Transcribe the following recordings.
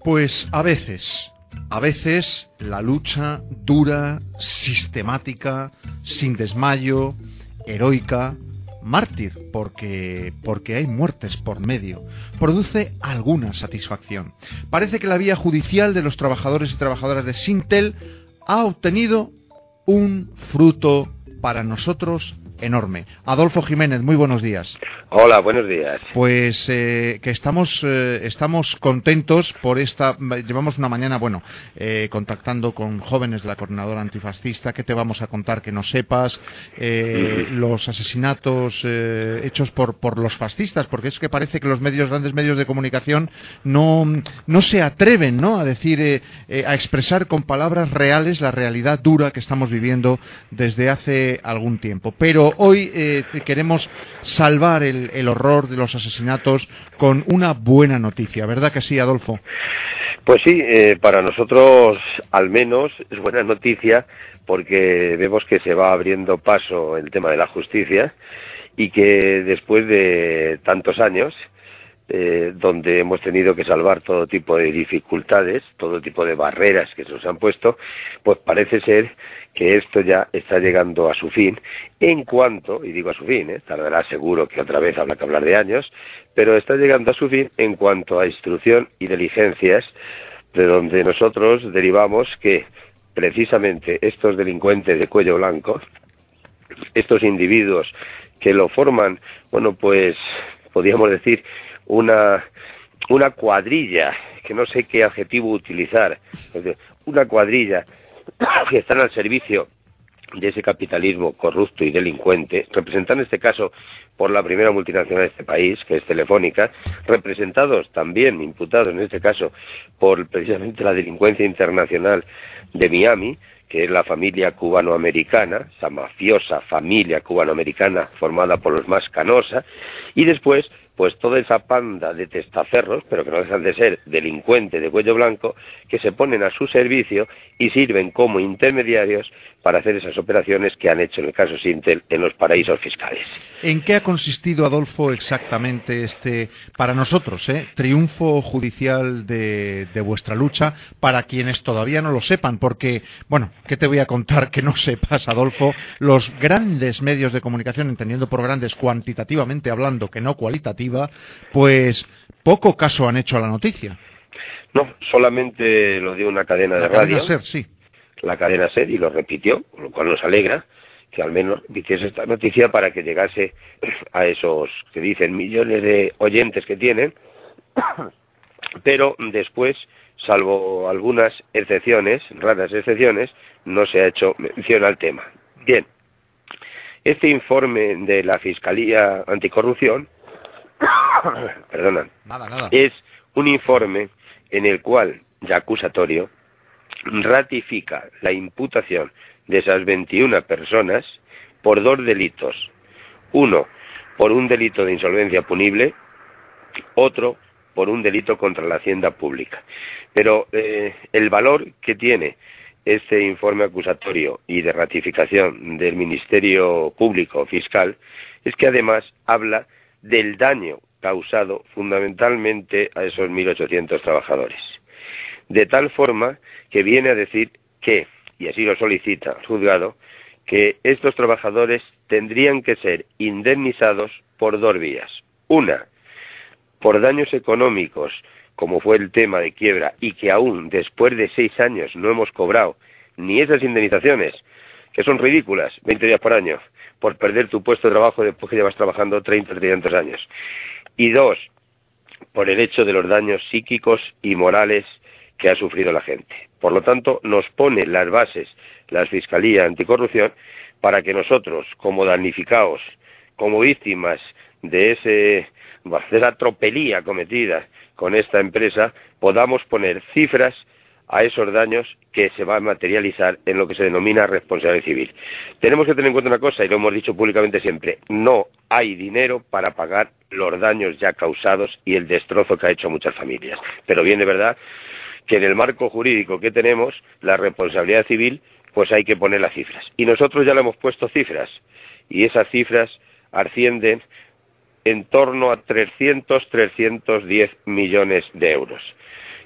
Pues a veces la lucha dura, sistemática, sin desmayo, heroica, mártir, porque hay muertes por medio, produce alguna satisfacción. Parece que la vía judicial de los trabajadores y trabajadoras de Syntel ha obtenido un fruto para nosotros enorme. Adolfo Jiménez, muy buenos días. Hola, buenos días. Pues que estamos contentos por esta. Llevamos una mañana, contactando con jóvenes de la Coordinadora Antifascista. ¿Qué te vamos a contar que no sepas? Los asesinatos hechos por los fascistas, porque es que parece que los grandes medios de comunicación no se atreven, ¿no?, a decir, a expresar con palabras reales la realidad dura que estamos viviendo desde hace algún tiempo. Pero hoy queremos salvar el horror de los asesinatos con una buena noticia, ¿verdad que sí, Adolfo? Pues sí, para nosotros al menos es buena noticia, porque vemos que se va abriendo paso el tema de la justicia y que después de tantos años, donde hemos tenido que salvar todo tipo de dificultades, todo tipo de barreras que se nos han puesto, pues parece ser que esto ya está llegando a su fin, en cuanto, y digo a su fin, tardará seguro que otra vez habrá que hablar de años, pero está llegando a su fin en cuanto a instrucción y diligencias, de donde nosotros derivamos que precisamente estos delincuentes de cuello blanco, estos individuos que lo forman, pues podríamos decir una cuadrilla, que no sé qué adjetivo utilizar, una cuadrilla que están al servicio de ese capitalismo corrupto y delincuente, representado en este caso por la primera multinacional de este país, que es Telefónica, representados también, imputados en este caso, por precisamente la delincuencia internacional de Miami, que es la familia cubanoamericana, esa mafiosa familia cubanoamericana formada por los más Canosa, y después pues toda esa panda de testaferros, pero que no dejan de ser delincuentes de cuello blanco, que se ponen a su servicio y sirven como intermediarios para hacer esas operaciones que han hecho en el caso Syntel en los paraísos fiscales. ¿En qué ha consistido, Adolfo, exactamente este, para nosotros, triunfo judicial de vuestra lucha, para quienes todavía no lo sepan? Porque, ¿qué te voy a contar que no sepas, Adolfo? Los grandes medios de comunicación, entendiendo por grandes cuantitativamente hablando, que no cualitativamente, pues poco caso han hecho a la noticia. No, solamente lo dio una cadena de radio. La cadena SER, sí. La cadena SER, y lo repitió, lo cual nos alegra que al menos repitiese esta noticia para que llegase a esos que dicen millones de oyentes que tienen, pero después, salvo algunas excepciones, raras excepciones, no se ha hecho mención al tema. Bien, este informe de la Fiscalía Anticorrupción Nada. Es un informe en el cual, ya acusatorio, ratifica la imputación de esas 21 personas por dos delitos. Uno, por un delito de insolvencia punible, otro, por un delito contra la hacienda pública. Pero el valor que tiene este informe acusatorio y de ratificación del Ministerio Público Fiscal es que además habla del daño causado fundamentalmente a esos 1.800 trabajadores. De tal forma que viene a decir que, y así lo solicita el juzgado, que estos trabajadores tendrían que ser indemnizados por dos vías. Una, por daños económicos, como fue el tema de quiebra, y que aún después de 6 años no hemos cobrado ni esas indemnizaciones, que son ridículas, 20 días por año, por perder tu puesto de trabajo después que llevas trabajando 30 o 300 años. Y dos, por el hecho de los daños psíquicos y morales que ha sufrido la gente. Por lo tanto, nos pone las bases la Fiscalía Anticorrupción para que nosotros, como damnificados, como víctimas de esa tropelía cometida con esta empresa, podamos poner cifras a esos daños que se va a materializar en lo que se denomina responsabilidad civil. Tenemos que tener en cuenta una cosa, y lo hemos dicho públicamente siempre: no hay dinero para pagar los daños ya causados y el destrozo que ha hecho muchas familias. Pero bien, de verdad que en el marco jurídico que tenemos, la responsabilidad civil, pues hay que poner las cifras. Y nosotros ya le hemos puesto cifras, y esas cifras ascienden en torno a 310 millones de euros.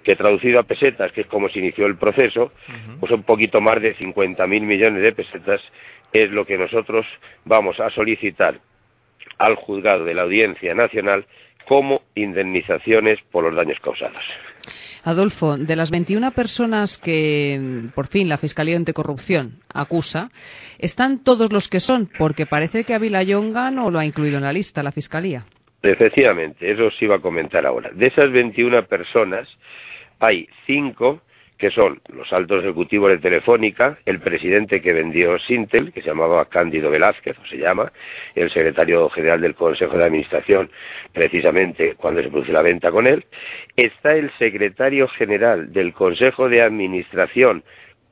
que traducido a pesetas, que es como se inició el proceso, pues un poquito más de 50.000 millones de pesetas es lo que nosotros vamos a solicitar al juzgado de la Audiencia Nacional como indemnizaciones por los daños causados. Adolfo, de las 21 personas que por fin la Fiscalía Anticorrupción acusa, ¿están todos los que son? Porque parece que a Vilallonga no lo ha incluido en la lista la Fiscalía. Efectivamente, eso os iba a comentar ahora. De esas 21 personas, hay 5 que son los altos ejecutivos de Telefónica, el presidente que vendió Sintel, que se llamaba Cándido Velázquez, o se llama, el secretario general del Consejo de Administración, precisamente cuando se produce la venta con él, está el secretario general del Consejo de Administración,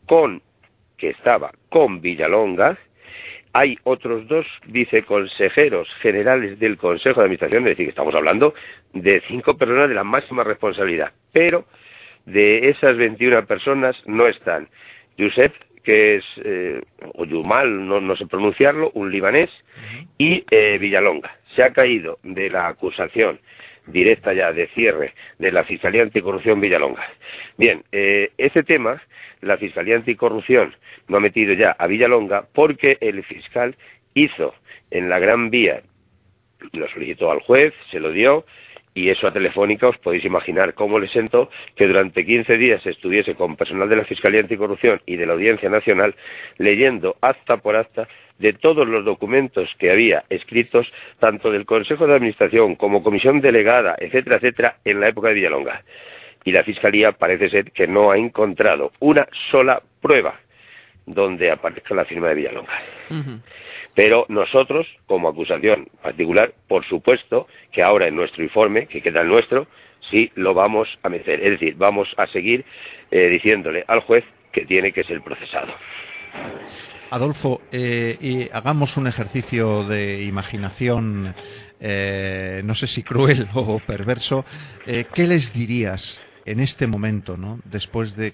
que estaba con Villalonga. Hay otros 2 viceconsejeros generales del Consejo de Administración, es decir, que estamos hablando de 5 personas de la máxima responsabilidad, pero de esas 21 personas no están Josep, que es, o Yumal, no sé pronunciarlo, un libanés, y Villalonga. Se ha caído de la acusación directa ya de cierre de la Fiscalía Anticorrupción Villalonga. Bien, ese tema, la Fiscalía Anticorrupción no ha metido ya a Villalonga porque el fiscal hizo en la Gran Vía, lo solicitó al juez, se lo dio, y eso a Telefónica os podéis imaginar cómo le sentó que durante 15 días estuviese con personal de la Fiscalía Anticorrupción y de la Audiencia Nacional leyendo acta por acta de todos los documentos que había escritos tanto del Consejo de Administración como comisión delegada, etcétera, etcétera, en la época de Villalonga. Y la Fiscalía parece ser que no ha encontrado una sola prueba donde aparezca la firma de Villalonga. Pero nosotros, como acusación particular, por supuesto que ahora en nuestro informe, que queda el nuestro, sí lo vamos a meter. Es decir, vamos a seguir diciéndole al juez que tiene que ser procesado. Adolfo, y hagamos un ejercicio de imaginación, no sé si cruel o perverso. ¿Qué les dirías en este momento, ¿no? Después de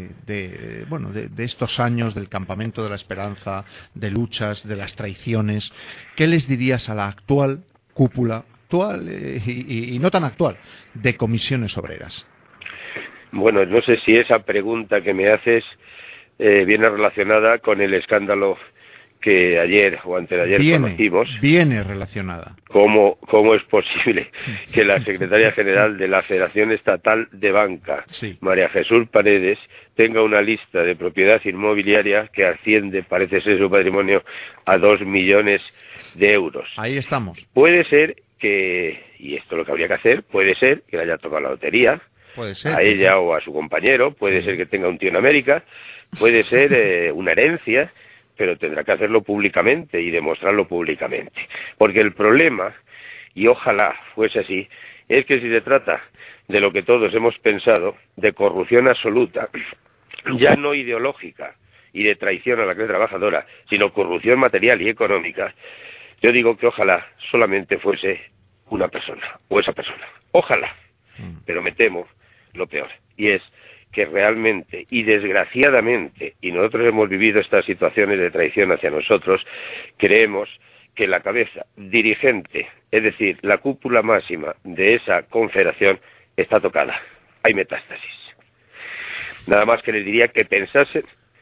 estos años del campamento de la esperanza, de luchas, de las traiciones? ¿Qué les dirías a la actual cúpula, actual y no tan actual, de Comisiones Obreras? Bueno, no sé si esa pregunta que me haces viene relacionada con el escándalo que ayer o antes de ayer conocimos. Viene relacionada. ¿Cómo es posible que la secretaria general de la Federación Estatal de Banca, sí, María Jesús Paredes, tenga una lista de propiedad inmobiliaria que asciende, parece ser su patrimonio, a 2 millones de euros? Ahí estamos. Puede ser que, y esto es lo que habría que hacer, puede ser que le haya tocado la lotería, puede ser, a ella o a su compañero, puede ser que tenga un tío en América, puede ser una herencia, pero tendrá que hacerlo públicamente y demostrarlo públicamente. Porque el problema, y ojalá fuese así, es que si se trata de lo que todos hemos pensado, de corrupción absoluta, ya no ideológica y de traición a la clase trabajadora, sino corrupción material y económica, yo digo que ojalá solamente fuese una persona, o esa persona. Ojalá, pero me temo lo peor, y es que realmente y desgraciadamente, y nosotros hemos vivido estas situaciones de traición hacia nosotros, creemos que la cabeza dirigente, es decir, la cúpula máxima de esa confederación, está tocada. Hay metástasis. Nada más que les diría que pensasen,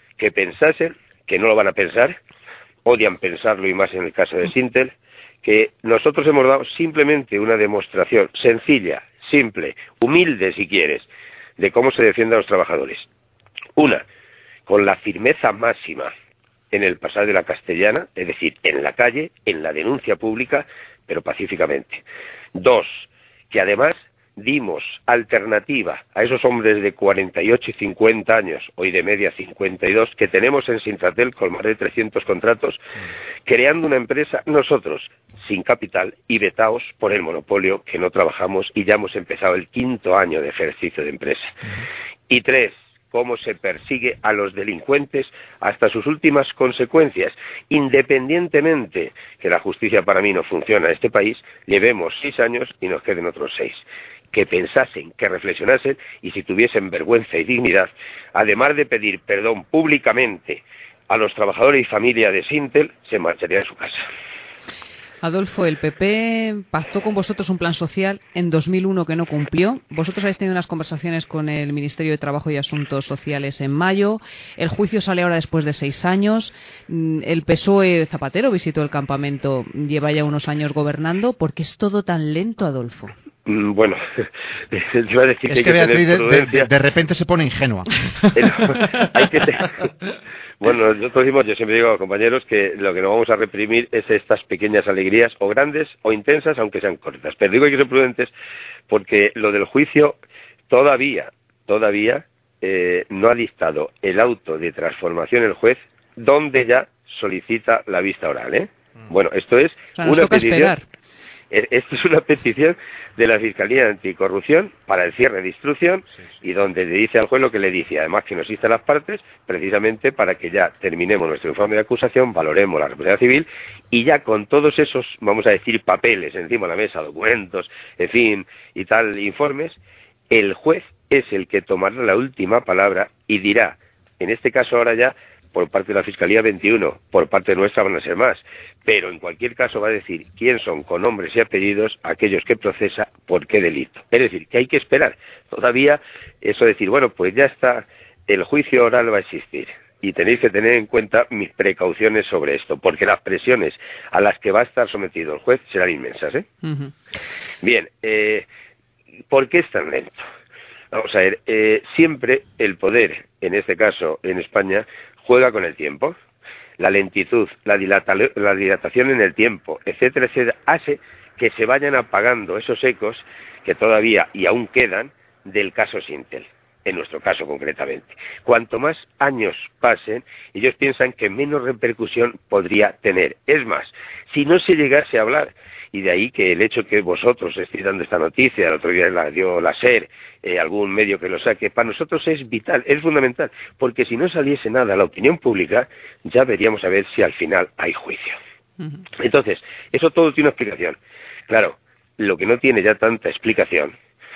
que no lo van a pensar, odian pensarlo y más en el caso de Sintel, que nosotros hemos dado simplemente una demostración sencilla, simple, humilde si quieres, de cómo se defienden a los trabajadores. Una, con la firmeza máxima en el pasar de la Castellana, es decir, en la calle, en la denuncia pública, pero pacíficamente. 2, que además dimos alternativa a esos hombres de 48 y 50 años, hoy de media 52, que tenemos en Sintratel con más de 300 contratos, creando una empresa nosotros, sin capital y vetados por el monopolio, que no trabajamos y ya hemos empezado el 5º año de ejercicio de empresa. Y 3, cómo se persigue a los delincuentes hasta sus últimas consecuencias, independientemente que la justicia para mí no funciona en este país, llevemos 6 años y nos queden otros 6. Que pensasen, que reflexionasen y si tuviesen vergüenza y dignidad, además de pedir perdón públicamente a los trabajadores y familia de Sintel, se marcharían a su casa. Adolfo, el PP pactó con vosotros un plan social en 2001 que no cumplió. Vosotros habéis tenido unas conversaciones con el Ministerio de Trabajo y Asuntos Sociales en mayo. El juicio sale ahora después de 6 años. El PSOE Zapatero visitó el campamento, lleva ya unos años gobernando. ¿Por qué es todo tan lento, Adolfo? Bueno, yo iba a decir es que Beatriz de repente se pone ingenua. Hay que Bueno, nosotros yo siempre digo a los compañeros que lo que no vamos a reprimir es estas pequeñas alegrías, o grandes o intensas, aunque sean cortas. Pero digo que hay que ser prudentes porque lo del juicio todavía no ha dictado el auto de transformación el juez, donde ya solicita la vista oral, ¿eh? Bueno, esto es una petición. Esto es una petición de la Fiscalía Anticorrupción para el cierre de instrucción y donde le dice al juez lo que le dice, además que nos insta a las partes precisamente para que ya terminemos nuestro informe de acusación, valoremos la responsabilidad civil y ya con todos esos, vamos a decir, papeles encima de la mesa, documentos, en fin, y tal, informes, el juez es el que tomará la última palabra y dirá, en este caso ahora ya, por parte de la Fiscalía 21, por parte nuestra van a ser más, pero en cualquier caso va a decir quién son con nombres y apellidos aquellos que procesa, por qué delito. Es decir, que hay que esperar. Todavía eso decir, bueno, pues ya está, el juicio oral va a existir. Y tenéis que tener en cuenta mis precauciones sobre esto, porque las presiones a las que va a estar sometido el juez serán inmensas, ¿eh? Uh-huh. Bien, ¿por qué es tan lento? Vamos a ver, siempre el poder, en este caso en España, juega con el tiempo. La lentitud, la dilatación en el tiempo, etcétera, etcétera, hace que se vayan apagando esos ecos que todavía y aún quedan del caso Sintel, en nuestro caso concretamente. Cuanto más años pasen, ellos piensan que menos repercusión podría tener. Es más, si no se llegase a hablar, y de ahí que el hecho que vosotros estéis dando esta noticia, el otro día la dio la SER, algún medio que lo saque, para nosotros es vital, es fundamental, porque si no saliese nada a la opinión pública, ya veríamos a ver si al final hay juicio. Uh-huh. Entonces, eso todo tiene una explicación. Claro, lo que no tiene ya tanta explicación,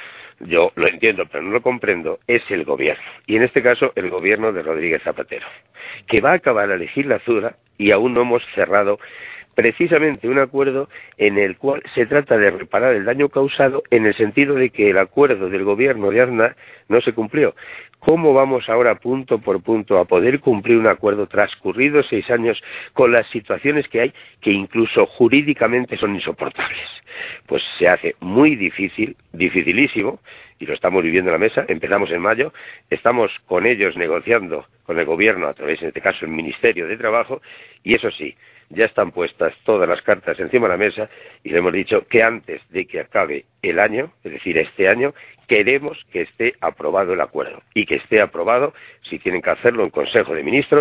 yo lo entiendo, pero no lo comprendo, es el gobierno. Y en este caso, el gobierno de Rodríguez Zapatero, que va a acabar la legislatura y aún no hemos cerrado precisamente un acuerdo en el cual se trata de reparar el daño causado en el sentido de que el acuerdo del gobierno de Aznar no se cumplió. ¿Cómo vamos ahora punto por punto a poder cumplir un acuerdo transcurridos 6 años con las situaciones que hay que incluso jurídicamente son insoportables? Pues se hace muy difícil, dificilísimo, y lo estamos viviendo en la mesa. Empezamos en mayo, estamos con ellos negociando con el gobierno a través, en este caso, el Ministerio de Trabajo, y eso sí, ya están puestas todas las cartas encima de la mesa y le hemos dicho que antes de que acabe el año, es decir, este año, queremos que esté aprobado el acuerdo y que esté aprobado, si tienen que hacerlo, en Consejo de Ministros,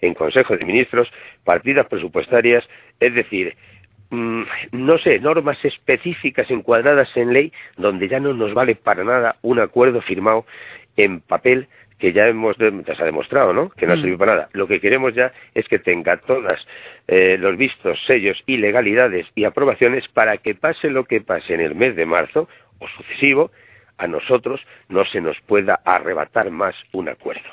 partidas presupuestarias, es decir, no sé, normas específicas encuadradas en ley donde ya no nos vale para nada un acuerdo firmado en papel que ya se ha demostrado, ¿no?, que no ha servido para nada. Lo que queremos ya es que tenga todas los vistos, sellos y legalidades y aprobaciones para que pase lo que pase en el mes de marzo o sucesivo, a nosotros no se nos pueda arrebatar más un acuerdo.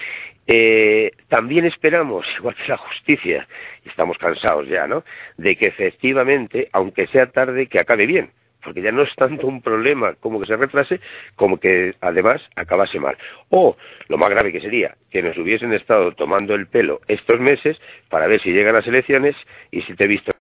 También esperamos, igual que la justicia, y estamos cansados ya, ¿no?, de que efectivamente, aunque sea tarde, que acabe bien, porque ya no es tanto un problema como que se retrase, como que además acabase mal. O, lo más grave que sería, que nos hubiesen estado tomando el pelo estos meses para ver si llegan las elecciones y si te he visto